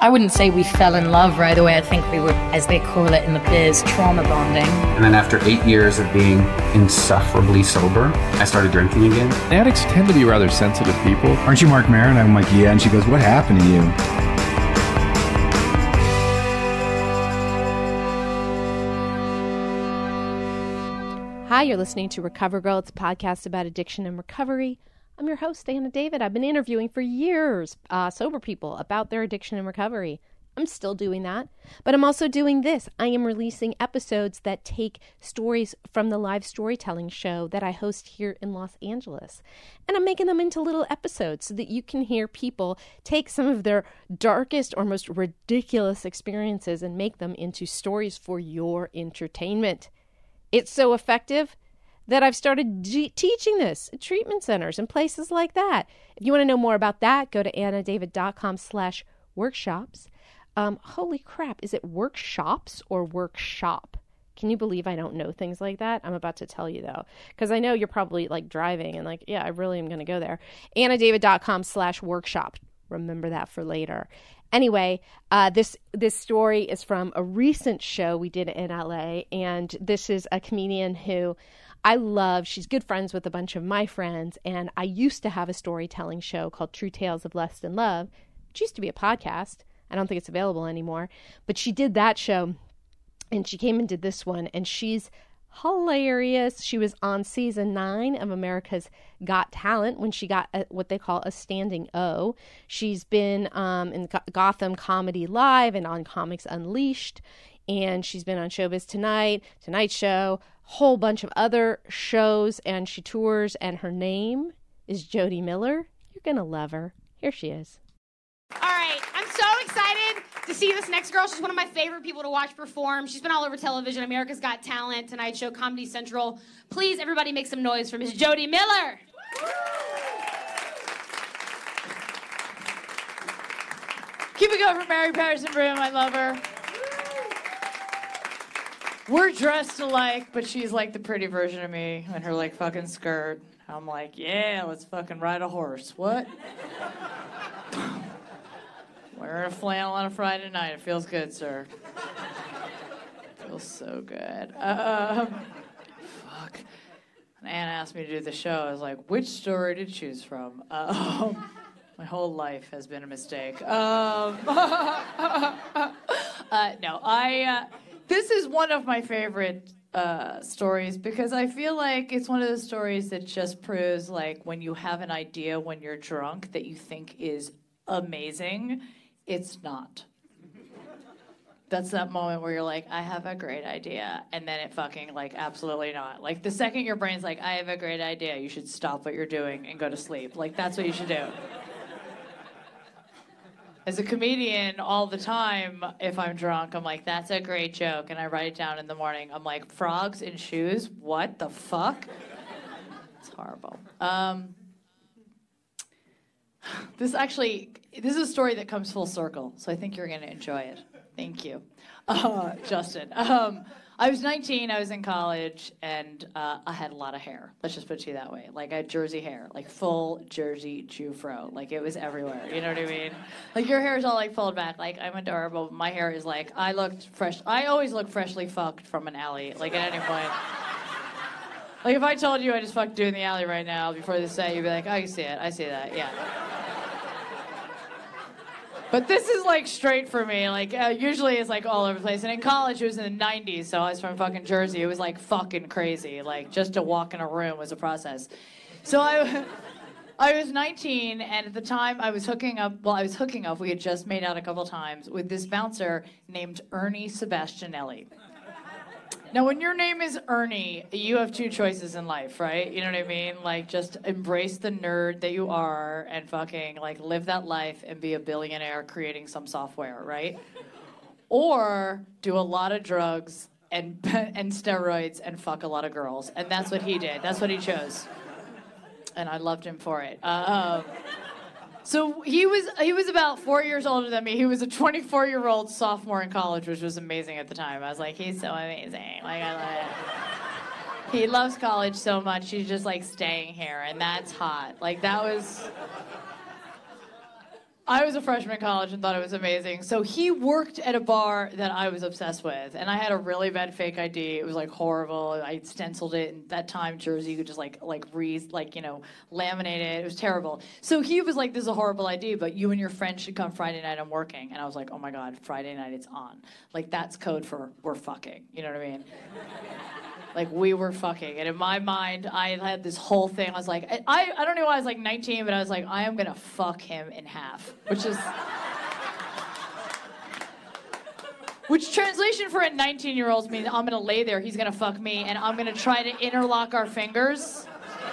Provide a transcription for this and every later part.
I wouldn't say we fell in love right away. I think we were, as they call it in the biz, trauma bonding. And then after 8 years of being insufferably sober, I started drinking again. Addicts tend to be rather sensitive people. Aren't you Mark Maron? I'm like, yeah. And she goes, what happened to you? Hi, you're listening to Recover Girl. It's a podcast about addiction and recovery. I'm your host, Anna David. I've been interviewing for years sober people about their addiction and recovery. I'm still doing that, but I'm also doing this. I am releasing episodes that take stories from the live storytelling show that I host here in Los Angeles. And I'm making them into little episodes so that you can hear people take some of their darkest or most ridiculous experiences and make them into stories for your entertainment. It's so effective that I've started teaching this at treatment centers and places like that. If you want to know more about that, go to annadavid.com/workshops. Holy crap, is it workshops or workshop? Can you believe I don't know things like that? I'm about to tell you though, because I know you're probably like driving and like, yeah, I really am going to go there. annadavid.com/workshop. Remember that for later. Anyway, this story is from a recent show we did in LA, and this is a comedian who I love. She's good friends with a bunch of my friends, and I used to have a storytelling show called True Tales of Lust and Love, which used to be a podcast. I don't think it's available anymore, but she did that show, and she came and did this one, and she's hilarious. She was on season 9 of America's Got Talent when she got what they call a standing O. She's been in Gotham Comedy Live and on Comics Unleashed, and she's been on Showbiz Tonight, Tonight Show, whole bunch of other shows, and she tours, and her name is Jody Miller. You're gonna love her. Here she is. All right, I'm so excited to see this next girl. She's one of my favorite people to watch perform. She's been all over television, America's Got Talent, Tonight Show, Comedy Central. Please, everybody, make some noise for Miss Jody Miller. Keep it going for Mary Patterson Broom. I love her. We're dressed alike, but she's like the pretty version of me in her like fucking skirt. I'm like, yeah, let's fucking ride a horse. What? Wearing a flannel on a Friday night. It feels good, sir. Feels so good. Fuck. When Anna asked me to do the show, I was like, which story to choose from? My whole life has been a mistake. This is one of my favorite stories because I feel like it's one of those stories that just proves like when you have an idea when you're drunk that you think is amazing, it's not. That's that moment where you're like, I have a great idea, and then it fucking, like, absolutely not. Like, the second your brain's like, I have a great idea, you should stop what you're doing and go to sleep. Like, that's what you should do. As a comedian, all the time, if I'm drunk, I'm like, that's a great joke, and I write it down in the morning. I'm like, frogs in shoes? What the fuck? It's horrible. This is a story that comes full circle, so I think you're going to enjoy it. Thank you, Justin. I was 19, I was in college, and I had a lot of hair. Let's just put it to you that way. Like, I had Jersey hair, like full Jersey Jufro. Like, it was everywhere, you know what I mean? Like, your hair is all, like, pulled back. Like, I'm adorable. My hair is, like, I looked fresh. I always look freshly fucked from an alley, like, at any point. Like, if I told you I just fucked you in the alley right now before this set, you'd be like, oh, I see it. I see that, yeah. But this is, like, straight for me. Like, usually it's, like, all over the place. And in college, it was in the 90s, so I was from fucking Jersey. It was, like, fucking crazy. Like, just to walk in a room was a process. So I was 19, and at the time I was hooking up. We had just made out a couple times with this bouncer named Ernie Sebastianelli. Now, when your name is Ernie, you have two choices in life, right? You know what I mean? Like, just embrace the nerd that you are and fucking, like, live that life and be a billionaire creating some software, right? Or do a lot of drugs and steroids and fuck a lot of girls. And that's what he did. That's what he chose. And I loved him for it. So he was about 4 years older than me. He was a 24-year-old sophomore in college, which was amazing at the time. I was like, he's so amazing. Like, I love it. He loves college so much, he's just like staying here, and that's hot. Like, that was... I was a freshman in college and thought it was amazing. So he worked at a bar that I was obsessed with, and I had a really bad fake ID. It was like horrible. I stenciled it, and that time Jersey, you could just laminate it. It was terrible. So he was like, "This is a horrible ID, but you and your friend should come Friday night. I'm working." And I was like, "Oh my God, Friday night it's on." Like that's code for we're fucking. You know what I mean? Like, we were fucking. And in my mind, I had this whole thing. I was like, I don't know why I was like 19, but I was like, I am going to fuck him in half. Which translation for a 19-year-old means I'm going to lay there, he's going to fuck me, and I'm going to try to interlock our fingers.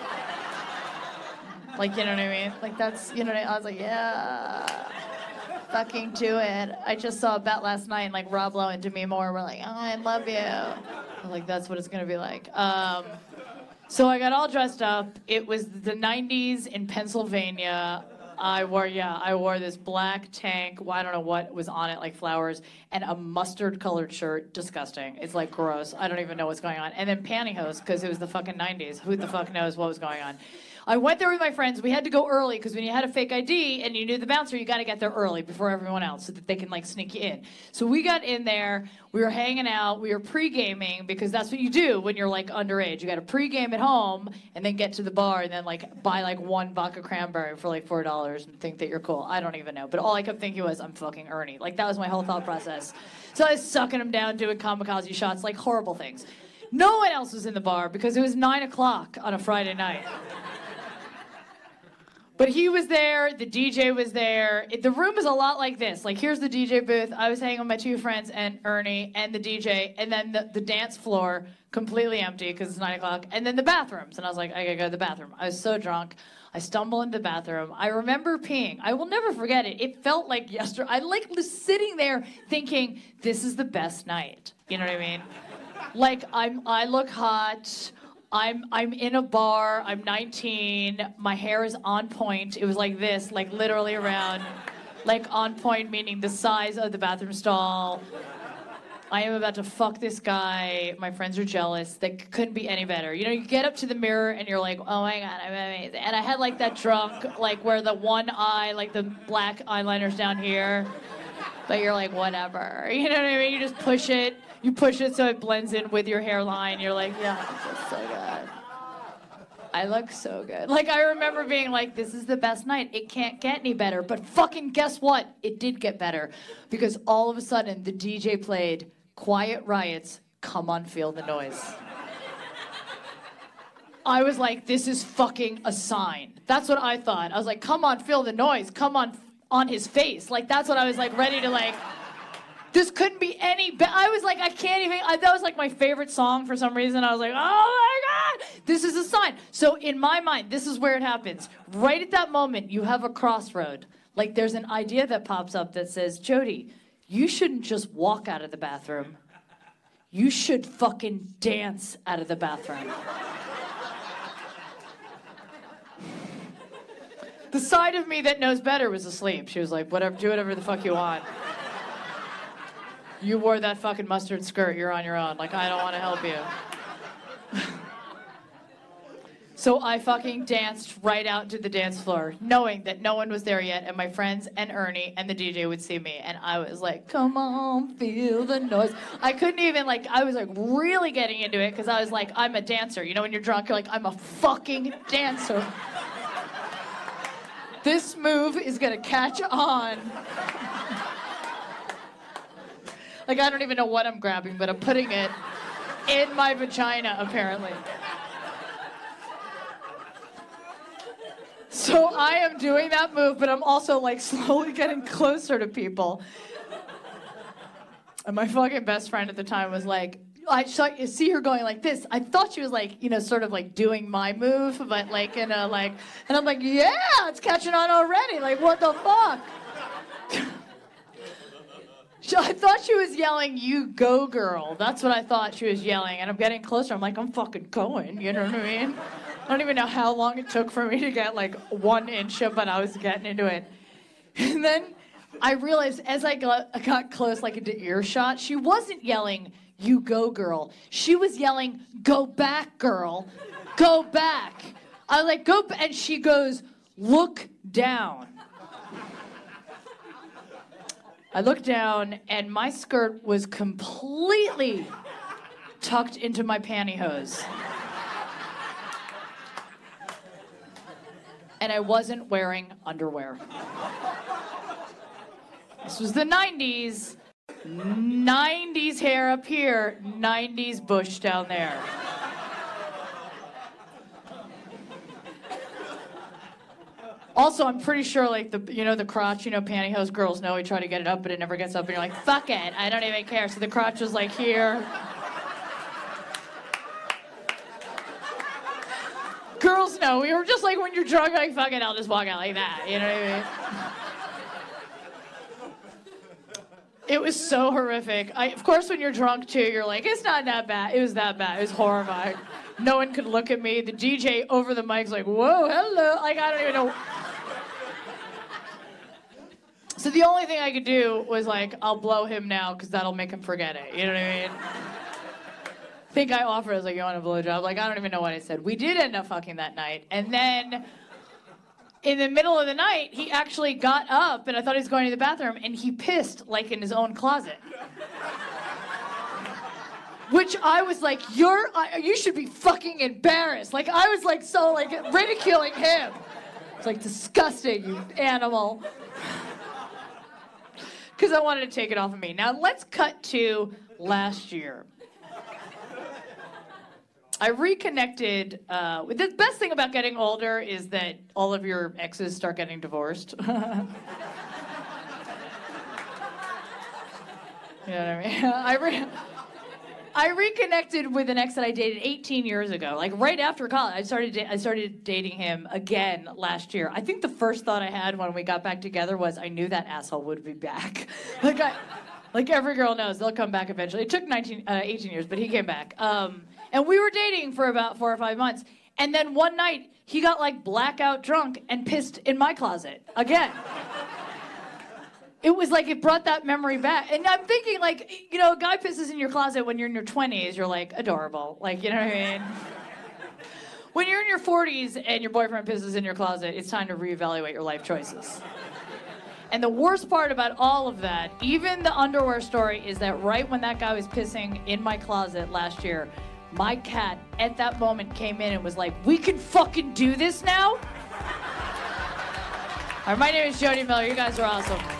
Like, you know what I mean? Like, that's, you know what I mean? I was like, yeah. Fucking do it. I just saw a bet last night, and like Rob Lowe and Demi Moore were like, "Oh, I love you." I'm like, that's what it's gonna be like. So I got all dressed up. It was the 90s in Pennsylvania. I wore this black tank. Well, I don't know what was on it, like flowers, and a mustard-colored shirt. Disgusting. It's like gross. I don't even know what's going on. And then pantyhose, because it was the fucking 90s. Who the fuck knows what was going on? I went there with my friends. We had to go early because when you had a fake ID and you knew the bouncer, you got to get there early before everyone else so that they can like sneak you in. So we got in there. We were hanging out. We were pre-gaming because that's what you do when you're like underage. You got to pre-game at home and then get to the bar and then like buy like one vodka cranberry for like $4 and think that you're cool. I don't even know. But all I kept thinking was, I'm fucking Ernie. Like that was my whole thought process. So I was sucking him down, doing kamikaze shots, like horrible things. No one else was in the bar because it was 9 o'clock on a Friday night. But he was there, the DJ was there. The room is a lot like this. Like, here's the DJ booth. I was hanging with my two friends and Ernie and the DJ, and then the dance floor, completely empty because it's 9 o'clock, and then the bathrooms. And I was like, I gotta go to the bathroom. I was so drunk. I stumble into the bathroom. I remember peeing. I will never forget it. It felt like yesterday. I like was sitting there thinking, this is the best night. You know what I mean? Like, I look hot. I'm in a bar, I'm 19, my hair is on point. It was like this, like literally around, like on point, meaning the size of the bathroom stall. I am about to fuck this guy. My friends are jealous. They couldn't be any better. You know, you get up to the mirror and you're like, oh my God, I'm amazing. And I had like that drunk, like where the one eye, like the black eyeliner's down here. But you're like, whatever. You know what I mean? You just push it. You push it so it blends in with your hairline. You're like, yeah, this is so good. I look so good. Like, I remember being like, this is the best night. It can't get any better. But fucking guess what? It did get better. Because all of a sudden, the DJ played Quiet Riot's Come On, Feel the Noise. I was like, this is fucking a sign. That's what I thought. I was like, come on, feel the noise. Come on his face. Like, that's what I was like, ready to like... This couldn't be any better. I was like, I can't even, that was like my favorite song for some reason. I was like, oh my God, this is a sign. So in my mind, this is where it happens. Right at that moment, you have a crossroad. Like there's an idea that pops up that says, Jody, you shouldn't just walk out of the bathroom. You should fucking dance out of the bathroom. The side of me that knows better was asleep. She was like, whatever, do whatever the fuck you want. You wore that fucking mustard skirt, you're on your own. Like, I don't want to help you. So I fucking danced right out to the dance floor, knowing that no one was there yet, and my friends and Ernie and the DJ would see me. And I was like, come on, feel the noise. I couldn't even, like, I was like really getting into it, because I was like, I'm a dancer. You know, when you're drunk, you're like, I'm a fucking dancer. This move is gonna catch on. Like, I don't even know what I'm grabbing, but I'm putting it in my vagina, apparently. So I am doing that move, but I'm also, like, slowly getting closer to people. And my fucking best friend at the time was like, I see her going like this. I thought she was, like, you know, sort of, like, doing my move, but, like, in a, like... And I'm like, yeah, it's catching on already. Like, what the fuck? I thought she was yelling, you go, girl. That's what I thought she was yelling. And I'm getting closer. I'm like, I'm fucking going. You know what I mean? I don't even know how long it took for me to get, like, 1 inch up, but I was getting into it. And then I realized as I got close, like, into earshot, she wasn't yelling, you go, girl. She was yelling, go back, girl. Go back. I was like, go back. And she goes, look down. I looked down, and my skirt was completely tucked into my pantyhose. And I wasn't wearing underwear. This was the 90s. 90s hair up here, 90s bush down there. Also, I'm pretty sure, like, the crotch, pantyhose girls know we try to get it up, but it never gets up, and you're like, fuck it, I don't even care. So the crotch was, like, here. Girls know. We were just like, when you're drunk, like, fuck it, I'll just walk out like that. You know what I mean? It was so horrific. Of course, when you're drunk, too, you're like, it's not that bad. It was that bad. It was horrifying. No one could look at me. The DJ over the mic's like, whoa, hello. Like, I don't even know. So the only thing I could do was, like, I'll blow him now because that'll make him forget it. You know what I mean? I think I offered, I was like, you want a blowjob? Like, I don't even know what I said. We did end up fucking that night. And then in the middle of the night, he actually got up, and I thought he was going to the bathroom, and he pissed, like, in his own closet. Which I was like, you should be fucking embarrassed. Like, I was, like, so, like, ridiculing him. It's like, disgusting, you animal. Because I wanted to take it off of me. Now, let's cut to last year. I reconnected. The best thing about getting older is that all of your exes start getting divorced. You know what I mean? I reconnected with an ex that I dated 18 years ago. Like right after college, I started dating him again last year. I think the first thought I had when we got back together was I knew that asshole would be back. Like every girl knows, they'll come back eventually. It took 18 years, but he came back. And we were dating for about 4 or 5 months. And then one night, he got like blackout drunk and pissed in my closet again. It was like it brought that memory back. And I'm thinking like, a guy pisses in your closet when you're in your 20s, you're like adorable. Like, you know what I mean? When you're in your 40s and your boyfriend pisses in your closet, it's time to reevaluate your life choices. And the worst part about all of that, even the underwear story, is that right when that guy was pissing in my closet last year, my cat at that moment came in and was like, we can fucking do this now? All right, my name is Jody Miller. You guys are awesome.